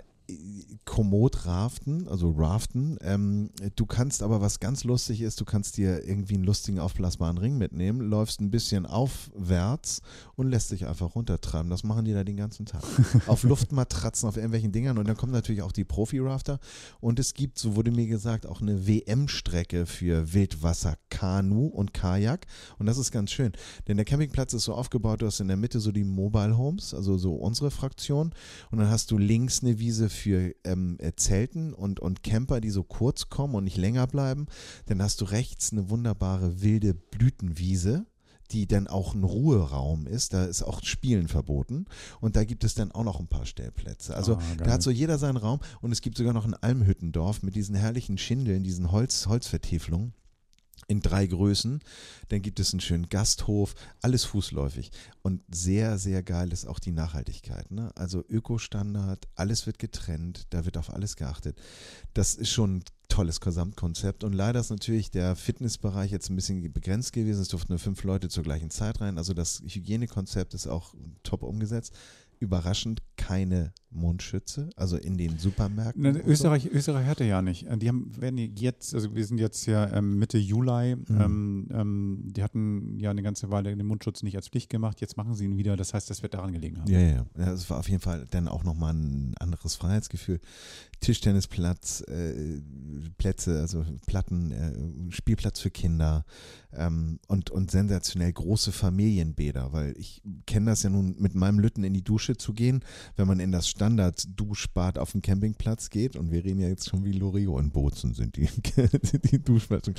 kommod raften, also raften. Ähm, du kannst aber, was ganz lustig ist, du kannst dir irgendwie einen lustigen aufblasbaren Ring mitnehmen, läufst ein bisschen aufwärts und lässt dich einfach runtertreiben. Das machen die da den ganzen Tag. Auf Luftmatratzen, auf irgendwelchen Dingern und dann kommen natürlich auch die Profi-Rafter und es gibt, so wurde mir gesagt, auch eine W M-Strecke für Wildwasser-Kanu und Kajak und das ist ganz schön, denn der Campingplatz ist so aufgebaut, du hast in der Mitte so die Mobile Homes, also so unsere Fraktion und dann hast du links eine Wiese für ähm, Zelten und, und Camper, die so kurz kommen und nicht länger bleiben. Dann hast du rechts eine wunderbare wilde Blütenwiese, die dann auch ein Ruheraum ist. Da ist auch Spielen verboten. Und da gibt es dann auch noch ein paar Stellplätze. Also oh, da hat so jeder seinen Raum. Und es gibt sogar noch ein Almhüttendorf mit diesen herrlichen Schindeln, diesen Holz, Holzvertäfelungen. In drei Größen, dann gibt es einen schönen Gasthof, alles fußläufig und sehr, sehr geil ist auch die Nachhaltigkeit, ne? Also Ökostandard, alles wird getrennt, da wird auf alles geachtet. Das ist schon ein tolles Gesamtkonzept und leider ist natürlich der Fitnessbereich jetzt ein bisschen begrenzt gewesen, es durften nur fünf Leute zur gleichen Zeit rein, also das Hygienekonzept ist auch top umgesetzt. Überraschend keine Mundschütze, also in den Supermärkten? Na, Österreich, Österreich hatte ja nicht. Die haben, werden jetzt, also wir sind jetzt ja ähm, Mitte Juli, Mhm. ähm, ähm, die hatten ja eine ganze Weile den Mundschutz nicht als Pflicht gemacht, jetzt machen sie ihn wieder, das heißt, das wird daran gelegen haben. Ja, ja, ja. Das war auf jeden Fall dann auch nochmal ein anderes Freiheitsgefühl. Tischtennisplatz, äh, Plätze, also Platten, äh, Spielplatz für Kinder ähm, und, und sensationell große Familienbäder, weil ich kenne das ja nun, mit meinem Lütten in die Dusche zu gehen, wenn man in das Standard-Duschbad auf dem Campingplatz geht, und wir reden ja jetzt schon wie Loriot in Bozen sind die, die Duschbäder.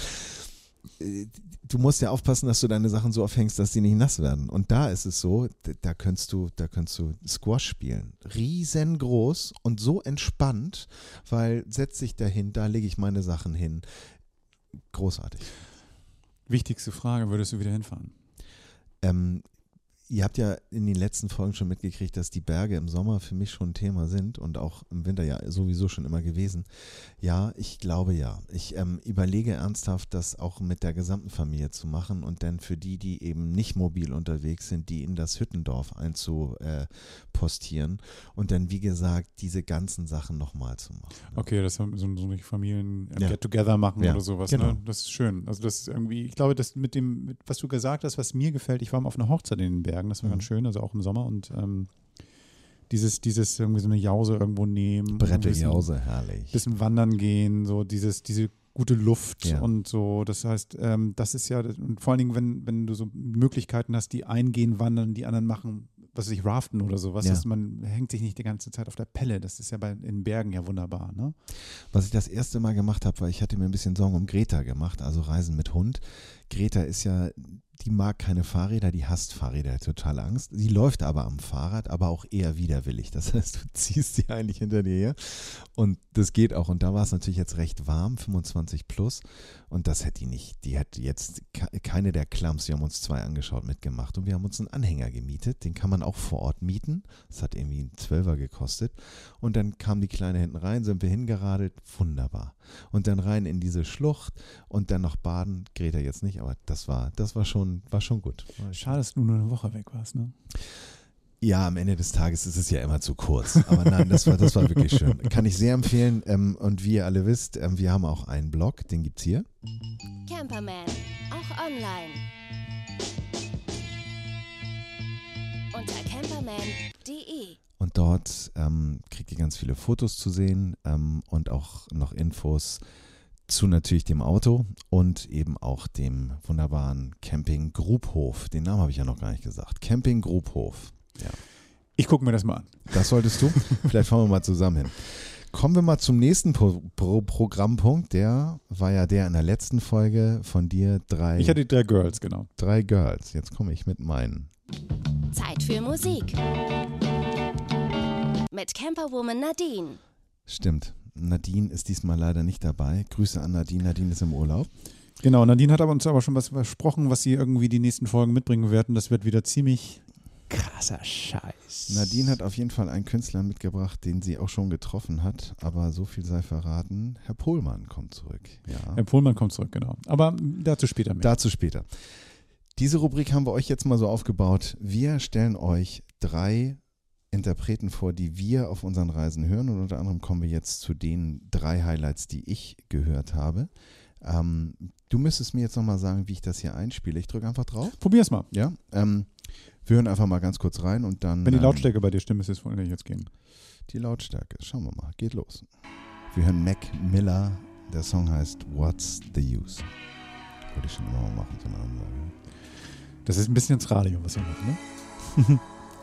Du musst ja aufpassen, dass du deine Sachen so aufhängst, dass die nicht nass werden. Und da ist es so, da könntest du, da könntest du Squash spielen. Riesengroß und so entspannt, weil setz dich dahin, da lege ich meine Sachen hin. Großartig. Wichtigste Frage, würdest du wieder hinfahren? Ähm, Ihr habt ja in den letzten Folgen schon mitgekriegt, dass die Berge im Sommer für mich schon ein Thema sind und auch im Winter ja sowieso schon immer gewesen. Ja, ich glaube ja. Ich ähm, überlege ernsthaft, das auch mit der gesamten Familie zu machen und dann für die, die eben nicht mobil unterwegs sind, die in das Hüttendorf einzupostieren und dann, wie gesagt, diese ganzen Sachen nochmal zu machen. Okay, das haben so, so eine Familien ähm, Ja. Get-Together machen Ja, oder sowas. genau. Ne? Das ist schön. Also das ist irgendwie, ich glaube, das mit dem, mit, was du gesagt hast, was mir gefällt, ich war mal auf einer Hochzeit in den Bergen, das war Mhm. ganz schön, also auch im Sommer und ähm, dieses, dieses irgendwie so eine Jause irgendwo nehmen. Bretteljause, herrlich. Bisschen wandern gehen, so dieses, diese gute Luft Ja. und so. Das heißt, ähm, das ist ja, und vor allen Dingen, wenn, wenn du so Möglichkeiten hast, die einen gehen wandern, die anderen machen, was weiß ich, raften oder sowas. Ja. Dass man hängt sich nicht die ganze Zeit auf der Pelle. Das ist ja bei in Bergen ja wunderbar, ne? Was ich das erste Mal gemacht habe, weil ich hatte mir ein bisschen Sorgen um Greta gemacht, also Reisen mit Hund. Greta ist ja, die mag keine Fahrräder, die hasst Fahrräder, hat total Angst. Sie läuft aber am Fahrrad, aber auch eher widerwillig. Das heißt, du ziehst sie eigentlich hinter dir her und das geht auch. Und da war es natürlich jetzt recht warm, fünfundzwanzig plus, und das hätte die nicht. Die hat jetzt ke- keine der Clumps, wir haben uns zwei angeschaut, mitgemacht und wir haben uns einen Anhänger gemietet. Den kann man auch vor Ort mieten. Das hat irgendwie einen Zwölfer gekostet. Und dann kam die Kleine hinten rein, sind wir hingeradelt, wunderbar. Und dann rein in diese Schlucht und dann noch baden. Greta jetzt nicht, aber das war, das war schon, war schon gut. Schade, dass du nur eine Woche weg warst, ne? Ja, am Ende des Tages ist es ja immer zu kurz. Aber nein, das war, das war wirklich schön. Kann ich sehr empfehlen. Ähm, und wie ihr alle wisst, ähm, wir haben auch einen Blog, den gibt es hier. Camperman, auch online. Unter camperman punkt de. Und dort ähm, kriegt ihr ganz viele Fotos zu sehen ähm, und auch noch Infos zu natürlich dem Auto und eben auch dem wunderbaren Camping Grubhof. Den Namen habe ich ja noch gar nicht gesagt. Camping Grubhof. Ja. Ich gucke mir das mal an. Das solltest du. Vielleicht fahren wir mal zusammen hin. Kommen wir mal zum nächsten Pro- Pro- Programmpunkt. Der war ja der in der letzten Folge von dir. Drei, Ich hatte die drei Girls, genau. drei Girls. Jetzt komme ich mit meinen. Zeit für Musik. Mit Camperwoman Nadine. Stimmt. Nadine ist diesmal leider nicht dabei. Grüße an Nadine. Nadine ist im Urlaub. Genau, Nadine hat aber uns aber schon was versprochen, was sie irgendwie die nächsten Folgen mitbringen werden. Das wird wieder ziemlich krasser Scheiß. Nadine hat auf jeden Fall einen Künstler mitgebracht, den sie auch schon getroffen hat. Aber so viel sei verraten. Herr Pohlmann kommt zurück. Ja. Herr Pohlmann kommt zurück, genau. Aber dazu später mehr. Dazu später. Diese Rubrik haben wir euch jetzt mal so aufgebaut. Wir stellen euch drei Interpreten vor, die wir auf unseren Reisen hören. Und unter anderem kommen wir jetzt zu den drei Highlights, die ich gehört habe. Ähm, du müsstest mir jetzt nochmal sagen, wie ich das hier einspiele. Ich drücke einfach drauf. Probier's mal. Ja. Ähm, wir hören einfach mal ganz kurz rein und dann. Wenn die ähm, Lautstärke bei dir stimmt, ist es wohl nicht jetzt gehen. Die Lautstärke. Schauen wir mal. Geht los. Wir hören Mac Miller. Der Song heißt What's the Use? Wollte ich schon immer mal machen, so eine Ansage. Das ist ein bisschen ins Radio, was wir machen, ne?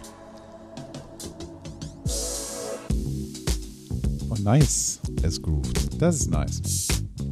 Oh, nice. Es grooved. Das ist nice.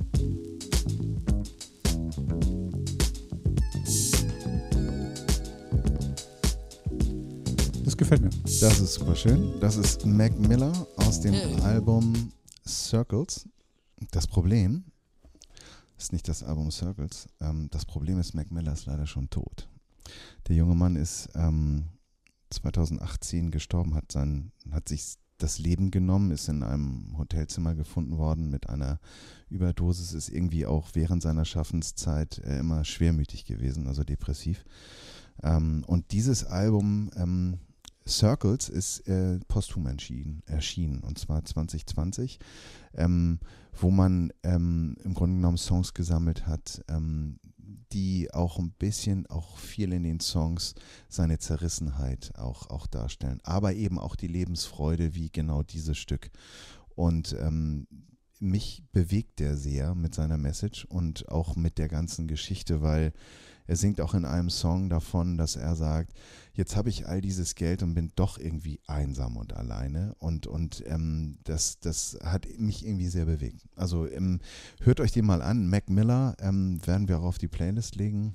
Das gefällt mir. Das ist super schön. Das ist Mac Miller aus dem Album Circles. Das Problem ist nicht das Album Circles. Ähm, das Problem ist, Mac Miller ist leider schon tot. Der junge Mann ist ähm, zweitausendachtzehn gestorben, hat, sein, hat sich das Leben genommen, ist in einem Hotelzimmer gefunden worden mit einer Überdosis, ist irgendwie auch während seiner Schaffenszeit äh, immer schwermütig gewesen, also depressiv. Ähm, und dieses Album ähm, Circles ist äh, posthum erschienen, erschienen, und zwar zwanzig zwanzig, ähm, wo man ähm, im Grunde genommen Songs gesammelt hat, ähm, die auch ein bisschen, auch viel in den Songs seine Zerrissenheit auch, auch darstellen, aber eben auch die Lebensfreude wie genau dieses Stück. Und ähm, mich bewegt der sehr mit seiner Message und auch mit der ganzen Geschichte, weil er singt auch in einem Song davon, dass er sagt, jetzt habe ich all dieses Geld und bin doch irgendwie einsam und alleine. Und, und ähm, das, das hat mich irgendwie sehr bewegt. Also ähm, hört euch den mal an. Mac Miller ähm, werden wir auch auf die Playlist legen.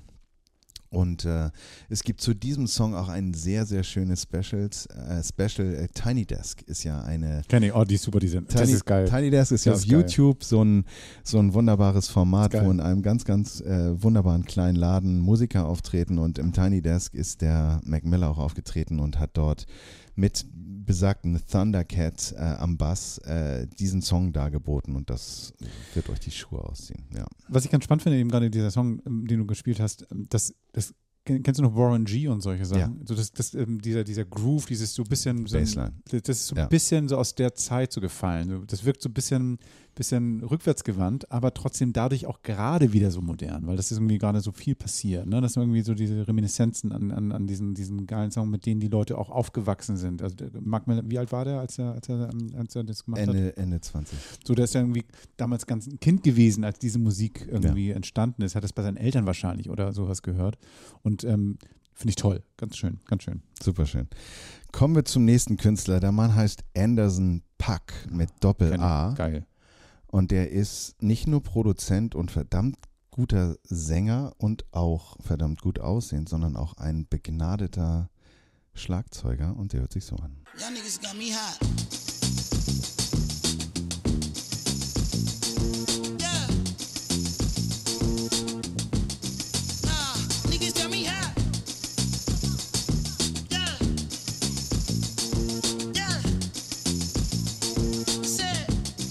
Und äh, es gibt zu diesem Song auch ein sehr, sehr schönes Specials, äh, Special. Äh, Tiny Desk ist ja eine... Kenny, oh, die ist super, die sind. Tiny, das ist geil. Tiny Desk ist das ja ist auf geil. YouTube so ein, so ein wunderbares Format, wo in einem ganz, ganz äh, wunderbaren kleinen Laden Musiker auftreten. Und im Tiny Desk ist der Mac Miller auch aufgetreten und hat dort mit besagten Thundercat äh, am Bass äh, diesen Song dargeboten, und das wird euch die Schuhe ausziehen. Ja. Was ich ganz spannend finde, eben gerade dieser Song, den du gespielt hast, das, das kennst du noch Warren G und solche Sachen? Ja. So das, das, ähm, dieser, dieser Groove, dieses so ein bisschen so Bassline. Ein, das ist so ein Ja. bisschen so aus der Zeit so gefallen. Das wirkt so ein bisschen, bisschen rückwärtsgewandt, aber trotzdem dadurch auch gerade wieder so modern, weil das ist irgendwie gerade so viel passiert. Ne? Das sind irgendwie so diese Reminiszenzen an, an, an diesen, diesen geilen Song, mit denen die Leute auch aufgewachsen sind. Also der Mark Miller, wie alt war der, als er, als er, als er das gemacht Ende, hat? Ende zwanzig. So, der ist ja irgendwie damals ganz ein Kind gewesen, als diese Musik irgendwie ja. entstanden ist. Hat das bei seinen Eltern wahrscheinlich oder sowas gehört. Und ähm, finde ich toll. Ganz schön, ganz schön. Super schön. Kommen wir zum nächsten Künstler. Der Mann heißt Anderson .Paak mit Doppel-A. Geil. Und der ist nicht nur Produzent und verdammt guter Sänger und auch verdammt gut aussehend, sondern auch ein begnadeter Schlagzeuger, und der hört sich so an. Y'all niggas got me hot. Yeah. Nah, niggas got me hot. Yeah. Yeah. Said.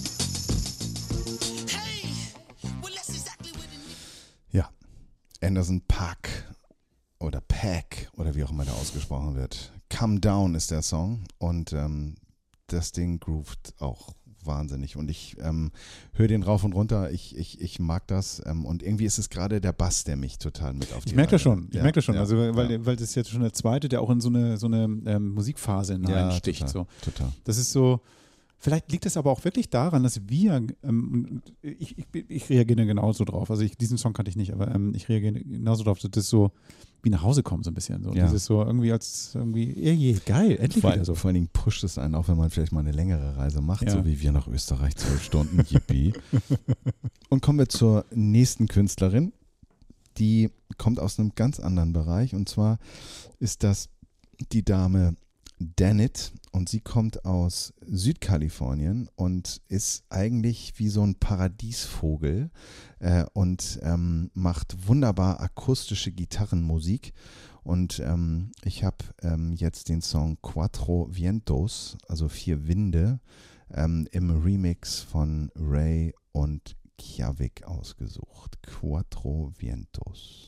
Hey. Well, that's exactly what it is. Ja, Anderson .Paak oder Paak oder wie auch immer der ausgesprochen wird. Come Down ist der Song, und ähm, das Ding groovt auch wahnsinnig, und ich ähm, höre den rauf und runter, ich, ich, ich mag das, ähm, und irgendwie ist es gerade der Bass, der mich total mit auf die Ich merke das Reise- schon, ich Ja, merke das schon, ja, also weil, ja. weil das ist jetzt schon der zweite, der auch in so eine, so eine ähm, Musikphase hineinsticht. Ja, total, so. total. Das ist so, vielleicht liegt es aber auch wirklich daran, dass wir, ähm, ich, ich, ich reagiere genauso drauf, also ich, diesen Song kannte ich nicht, aber ähm, ich reagiere genauso drauf, dass das so wie nach Hause kommen so ein bisschen. So. Ja. Das ist so irgendwie als irgendwie, eh, geil, endlich Vor, wieder so. vor allen Dingen pusht es einen, auch wenn man vielleicht mal eine längere Reise macht, Ja. so wie wir nach Österreich, zwölf Stunden, yippie. Und kommen wir zur nächsten Künstlerin, die kommt aus einem ganz anderen Bereich, und zwar ist das die Dame Danit, und sie kommt aus Südkalifornien und ist eigentlich wie so ein Paradiesvogel äh, und ähm, macht wunderbar akustische Gitarrenmusik. Und ähm, ich habe ähm, jetzt den Song Cuatro Vientos, also vier Winde, ähm, im Remix von Ray und Kjavik ausgesucht. Cuatro Vientos.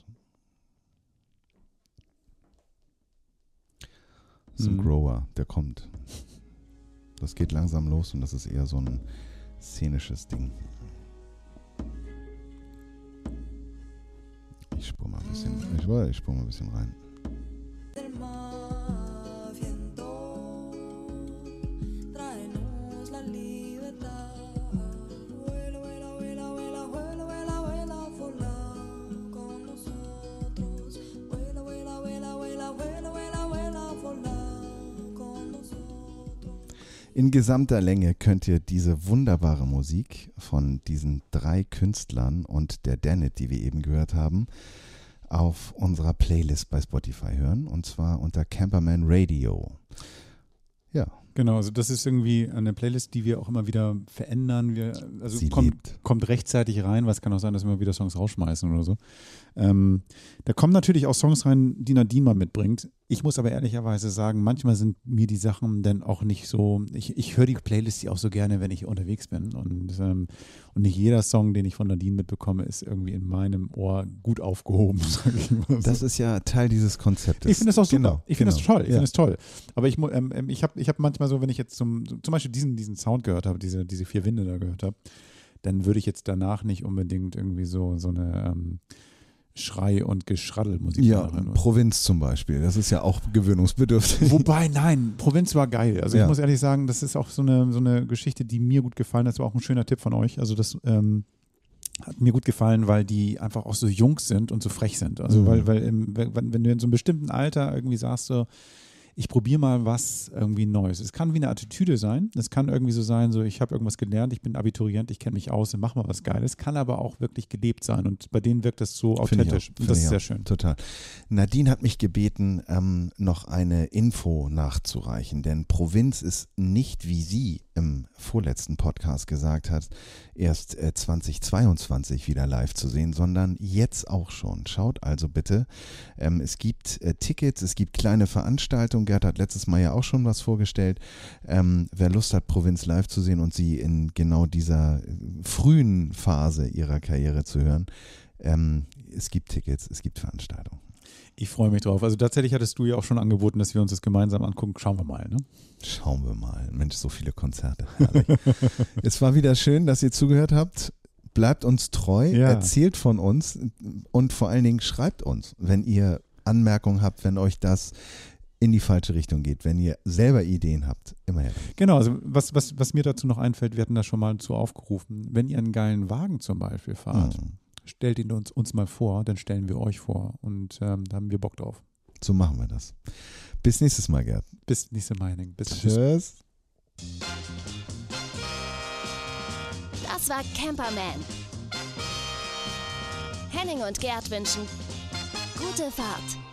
Das ist ein Mhm. Grower, der kommt. Das geht langsam los, und das ist eher so ein szenisches Ding. Ich spur mal ein bisschen, ich, ich spur mal ein bisschen rein. Del mar viento, tráenos la libertad. Vuela, vuela, vuela, vuela, vuela, vuela, vuela, vuela con nosotros. Vuela, vuela, vuela, vuela, vuela, vuela, vuela, vuela con nosotros. In gesamter Länge könnt ihr diese wunderbare Musik von diesen drei Künstlern und der Danit, die wir eben gehört haben, auf unserer Playlist bei Spotify hören, und zwar unter Camperman Radio. Ja, Genau, also das ist irgendwie eine Playlist, die wir auch immer wieder verändern. Wir, also Sie kommt, lebt. kommt rechtzeitig rein, weil es kann auch sein, dass wir immer wieder Songs rausschmeißen oder so. Ähm, da kommen natürlich auch Songs rein, die Nadine mal mitbringt. Ich muss aber ehrlicherweise sagen, manchmal sind mir die Sachen dann auch nicht so, ich, ich höre die Playlist ja auch so gerne, wenn ich unterwegs bin und, ähm, und nicht jeder Song, den ich von Nadine mitbekomme, ist irgendwie in meinem Ohr gut aufgehoben, sage ich mal so. Das ist ja Teil dieses Konzeptes. Ich finde das auch super. Genau, ich finde genau. das toll. Ich Ja. finde das toll. Aber ich, mu- ähm, ähm, ich habe ich hab manchmal so, wenn ich jetzt zum, zum Beispiel diesen, diesen Sound gehört habe, diese, diese vier Winde da gehört habe, dann würde ich jetzt danach nicht unbedingt irgendwie so, so eine ähm, Schrei- und Geschraddelmusik Ja, machen. Provinz zum Beispiel, das ist ja auch gewöhnungsbedürftig. Wobei, nein, Provinz war geil. Also Ja. ich muss ehrlich sagen, das ist auch so eine, so eine Geschichte, die mir gut gefallen hat. Das war auch ein schöner Tipp von euch. Also das ähm, hat mir gut gefallen, weil die einfach auch so jung sind und so frech sind. Also Mhm. weil, weil im, wenn, wenn du in so einem bestimmten Alter irgendwie sagst, so, ich probiere mal was irgendwie Neues. Es kann wie eine Attitüde sein. Es kann irgendwie so sein, so ich habe irgendwas gelernt, ich bin Abiturient, ich kenne mich aus und mach mal was Geiles. Kann aber auch wirklich gelebt sein und bei denen wirkt das so Finde ich authentisch. auch, Und finde das ich ist sehr auch. schön. Total. Nadine hat mich gebeten, ähm, noch eine Info nachzureichen, denn Provinz ist nicht, wie sie im vorletzten Podcast gesagt hat, erst äh, zweitausendzweiundzwanzig wieder live zu sehen, sondern jetzt auch schon. Schaut also bitte. Ähm, es gibt äh, Tickets, es gibt kleine Veranstaltungen. Gerd hat letztes Mal ja auch schon was vorgestellt. Ähm, wer Lust hat, Provinz live zu sehen und sie in genau dieser äh, frühen Phase ihrer Karriere zu hören, ähm, es gibt Tickets, es gibt Veranstaltungen. Ich freue mich drauf. Also tatsächlich hattest du ja auch schon angeboten, dass wir uns das gemeinsam angucken. Schauen wir mal, ne? Schauen wir mal. Mensch, so viele Konzerte. Herrlich. Es war wieder schön, dass ihr zugehört habt. Bleibt uns treu, Ja. erzählt von uns und vor allen Dingen schreibt uns, wenn ihr Anmerkungen habt, wenn euch das in die falsche Richtung geht, wenn ihr selber Ideen habt, immer her. Genau, also was, was, was mir dazu noch einfällt, wir hatten da schon mal zu aufgerufen, wenn ihr einen geilen Wagen zum Beispiel fahrt, Mhm. stellt ihn uns, uns mal vor, dann stellen wir euch vor und ähm, da haben wir Bock drauf. So machen wir das. Bis nächstes Mal, Gerd. Bis nächste Meinung. Bis tschüss. Tschüss. Das war Camperman. Henning und Gerd wünschen gute Fahrt.